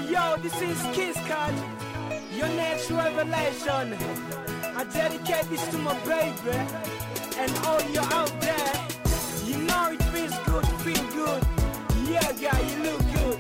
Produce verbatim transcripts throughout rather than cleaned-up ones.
Yo, this is Kiss Cut, your next revelation. I dedicate this to my baby and all you out there. You know it feels good to feel good. Yeah, guy, you look good.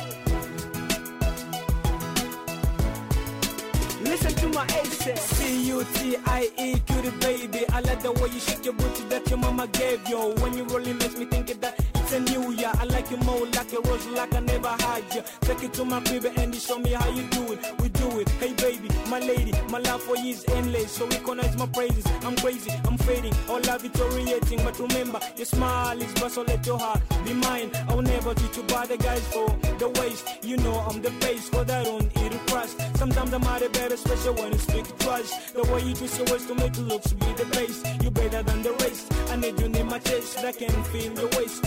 Listen to my accent. C U T I E, cutie baby. I like the way you shake your booty that your mama gave you. When you roll it makes me think that it's a new year. I like you more like a rose, like I never had you. Take it to my crib and you show me how you do it. We do it. Hey baby, my lady, my love for you is endless. So recognize my praises. I'm crazy, I'm fading. All love deteriorating. But remember, your smile is but so let your heart be mine. I will never treat you by the guys for the waste. You know I'm the base, cause I don't eat a crust. Sometimes I'm out of bed, especially when you speak trust. The way you twist your waist to make it look to be the base. You better than the race. I need you near my chest, I can feel your waist.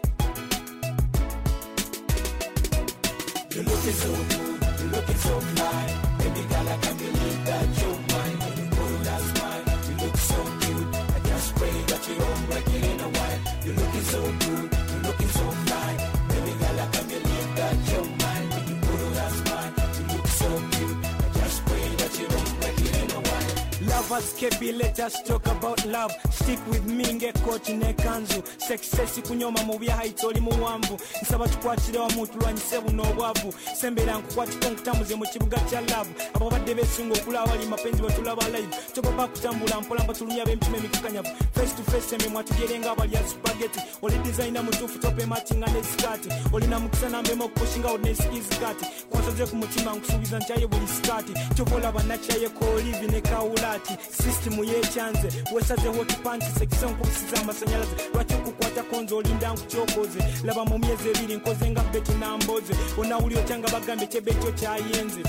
You're looking so good, you're looking so fly. Baby girl, I can't believe that you're mine. When you put on that smile, you look so cute. I just pray that you don't break it in a while. You're looking so good, you're looking so fly. Baby girl, I can't believe that you're mine. When you put on that smile, you look so cute. I just pray that you don't break it in a while. Lovers K B, let us talk about love. Stick with me, ngekoti nekanzu. Success kunyoma mu byahaitso oli muwanvu. Nsaba tukwatire wamu tulwanyise buno obwavu. Sembera nkukwatiko nkutamuze mu kibuga kya love. Abo badde besinga okula wali mapenzi batulaba live. Togoba kutambula mpola mbatulunya b'emitima emikukanyavu. Face to face emimwa tugerenga bali ya spaghetti. Oli designer mutufu tope matching ne skirt. Oli na mukisa nambe mo kushinga one skirt. Kwansoze ku mutima nkusubiza nchaye buli skirt. Chobola banachaye ko live ne kaulati. System yechanze wesaze hot pants section kusiza amasanyalaze lwaki kukwata konzo olinda nkuchokoze laba mu myezi ebiri nkoze nga beti namboze ona uli okyanga bagambe kyebekyo kyayenze.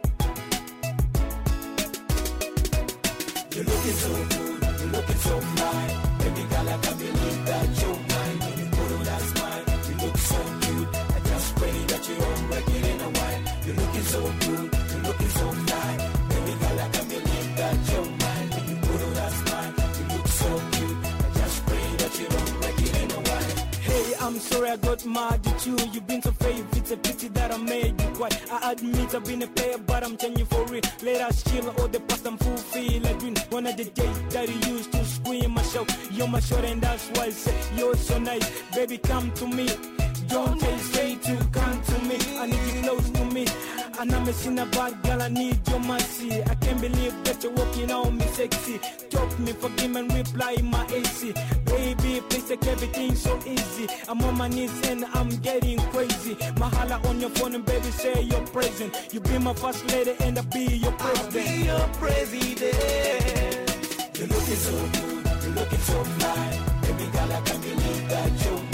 You're looking so good, you're looking so fly. Baby girl, I can't believe that you're mine. When you put on that smile, you look so cute. I just pray that you don't break it in a while. You're looking so good, you're looking so fly. Baby girl, I can't believe that you're mine. When you put on that smile, you look so cute. I just pray that you don't break it in a while. Hey, I'm sorry I got mad at you. You've been so fake, it's a pity that I made you quiet. I admit I've been a player, but I'm changing for real. Let us chill, all the past I'm fulfilled. I dream one of the days that you used to scream my show. You're my short and that's why I say you're so nice. Baby, come to me. Don't hesitate to come to me. I need you close to me. And I'm a sinner bad girl, I need your mercy. I can't believe that you're walking on me sexy. Talk me, forgive and reply my A C. Baby, please take everything so easy. I'm on my knees and I'm getting crazy. Mahala on your phone and baby say you're present. You be my first lady and I'll be your president. I'll be your president. You're looking so good, you're looking so fly. Baby girl, I can't believe that you're